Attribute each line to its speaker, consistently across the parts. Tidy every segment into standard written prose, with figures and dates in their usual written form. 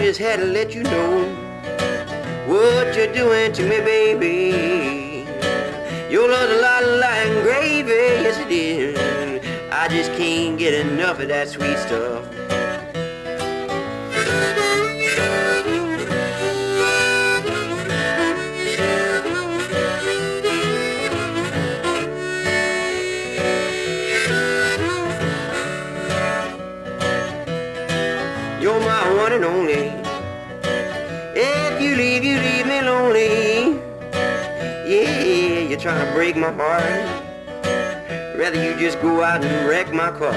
Speaker 1: just had to let you know what you're doing to me, baby. Your love's a lot like gravy, yes it is. I just can't get enough of that sweet stuff. You're my one and only. If you leave me lonely. Yeah, you're trying to break my heart. Rather you just go out and wreck my car.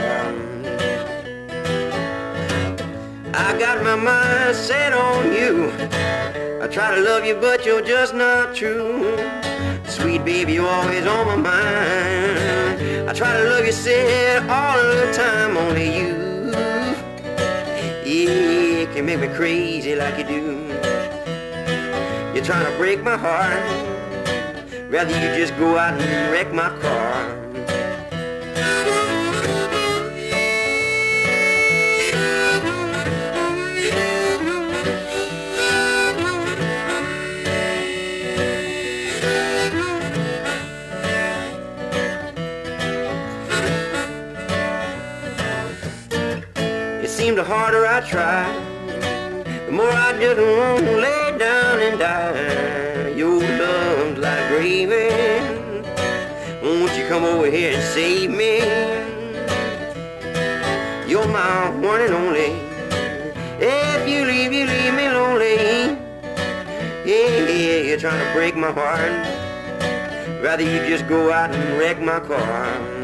Speaker 1: I got my mind set on you. I try to love you, but you're just not true. Sweet baby, you're always on my mind. I try to love you, said all the time, only you. Yeah, can make me crazy like you do. You're trying to break my heart. Rather you just go out and wreck my car. It seemed the harder I tried, the more I just want to lay down and die. Your love's like gravy. Won't you come over here and save me? You're my one and only. If you leave me lonely. Yeah, you're trying to break my heart. Rather you just go out and wreck my car.